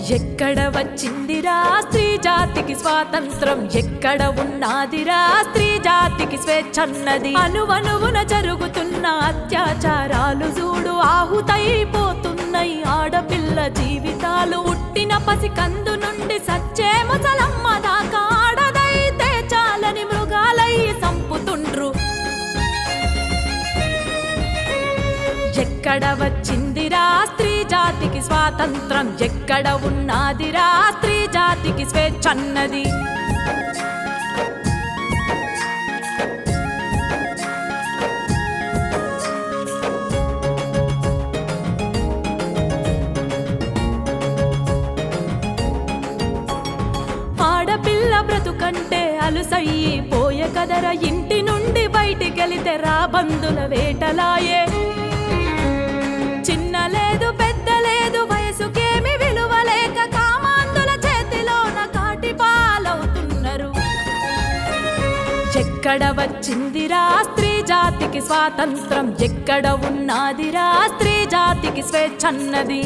ఎక్కడ వచ్చిందిరా స్త్రీ జాతికి స్వాతంత్రం, ఎక్కడ ఉన్నదిరా స్త్రీ జాతికి స్వేచ్ఛన్నది. అనువనువున జరుగుతున్న అత్యాచారాలు చూడు ఆహుతైపోతున్నాయి ఆడపిల్ల జీవితాలు. పుట్టిన పసికందు నుండి సచ్చే ముసలమ్మ దాకా ఆడదైతే చాలని మృగాలయ్యి సంపుతుండ్రు. ఎక్కడ వచ్చిందిరా స్త్రీ జాతికి స్వాతంత్రం, ఎక్కడ ఉన్నదిరా స్త్రీ జాతికి స్వేచ్ఛన్నది. ఆడపిల్ల బ్రతుకంటే అలుసయ్యి పోయే కదర, ఇంటి నుండి బయటికెళితే రాబందుల వేటలాయే. చిన్న లేదు పెద్ద లేదు వయసుకేమి విలువలేక కామాందుల చేతిలోన కాటి పాలవుతున్నారు. ఎక్కడ వచ్చిందిరా స్త్రీ జాతికి స్వాతంత్రం, ఎక్కడ ఉన్నదిరా స్త్రీ జాతికి స్వేచ్ఛన్నది.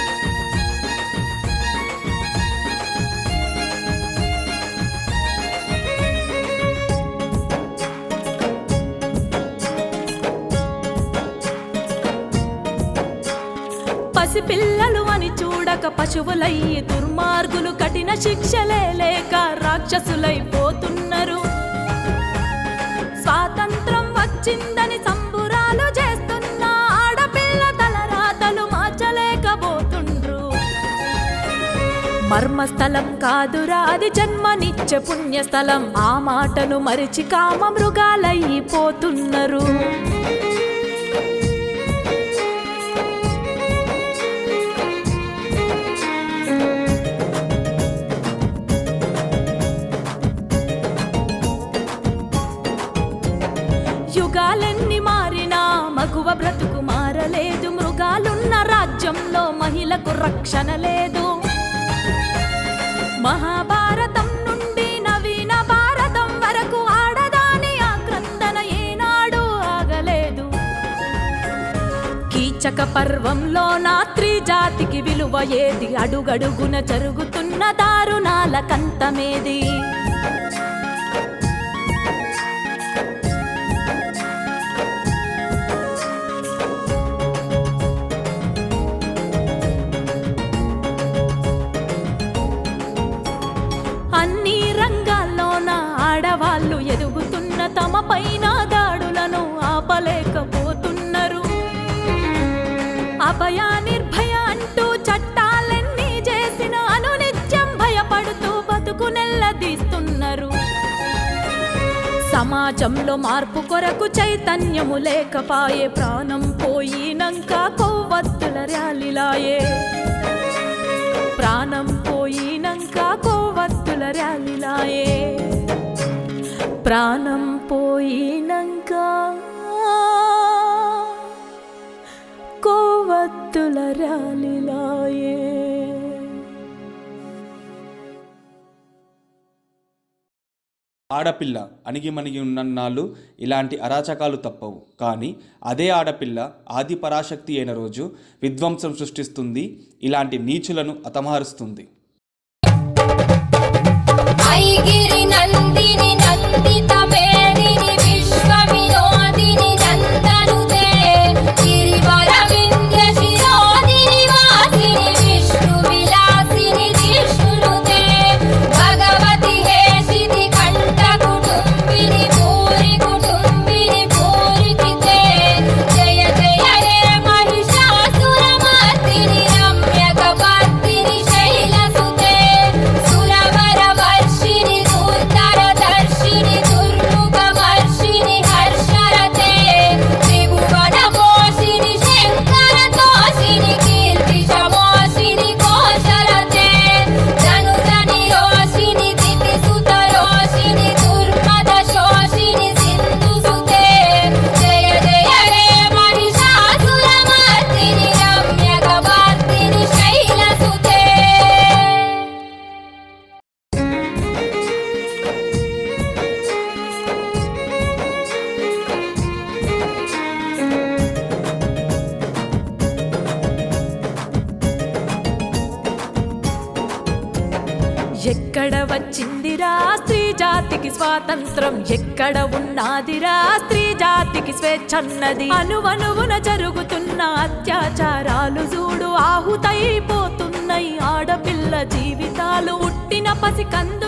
పసిపిల్లలు అని చూడక పశువులయ్యి దుర్మార్గులు కఠిన శిక్షలే లేక రాక్షసులైపోతున్నారు. స్వాతంత్రం వచ్చిందని సంబురాలు చేస్తున్న ఆడపిల్ల తలరాతలు మార్చలేకపోతుండ్రు. మర్మస్థలం కాదురా అది జన్మనిచ్చే పుణ్యస్థలం, ఆ మాటను మరిచి కామ మృగాలైపోతున్నారు. యుగాలెన్ని మారినా మగువ బ్రతుకు మారలేదు, మృగాలున్న రాజ్యంలో మహిళకు రక్షణ లేదు. మహాభారతం నుండి నవీన భారతం వరకు ఆడదాని ఆక్రందన ఏనాడు ఆగలేదు. కీచక పర్వంలో నా స్త్రీ జాతికి విలువ ఏది, అడుగడుగున జరుగుతున్న దారుణాల కంతమేది. అన్ని రంగాల్లోన ఆడవాళ్ళు ఎదుగుతున్న తమ పైన దాడులను ఆపలేకపోతున్నారు. అభయ నిర్భయ అంటూ చట్టాలెన్ని చేసిన అనునిత్యం భయపడుతూ బతుకు నెల్లదీస్తున్నారు. సమాజంలో మార్పు కొరకు చైతన్యము లేకపాయే, ప్రాణం పోయినంక కొవ్వొత్తుల ర్యాలీలాయే. ప్రాణం పోయినంక కొవ్వొత్తుల ర్యాలీలాయే. ప్రాణం పోయినంక కొవ్వొత్తుల ర్యాలీలాయే. ఆడపిల్ల అణిగిమణిగి ఉన్నన్నాళ్ళు ఇలాంటి అరాచకాలు తప్పవు. కానీ అదే ఆడపిల్ల ఆది పరాశక్తి అయిన రోజు విధ్వంసం సృష్టిస్తుంది, ఇలాంటి నీచులను అతమారుస్తుంది. శైలసుతే సురవర వర్షిణి దూర్ధర దర్శిని దుర్ము ఎక్కడ వచ్చిందిరా స్త్రీ జాతికి స్వాతంత్రం, ఎక్కడ ఉన్నాదిరా స్త్రీ జాతికి స్వేచ్ఛన్నది. అనువనువున జరుగుతున్న అత్యాచారాలు చూడు, ఆహుతైపోతున్నాయి ఆడపిల్ల జీవితాలు. పుట్టిన పసి కందు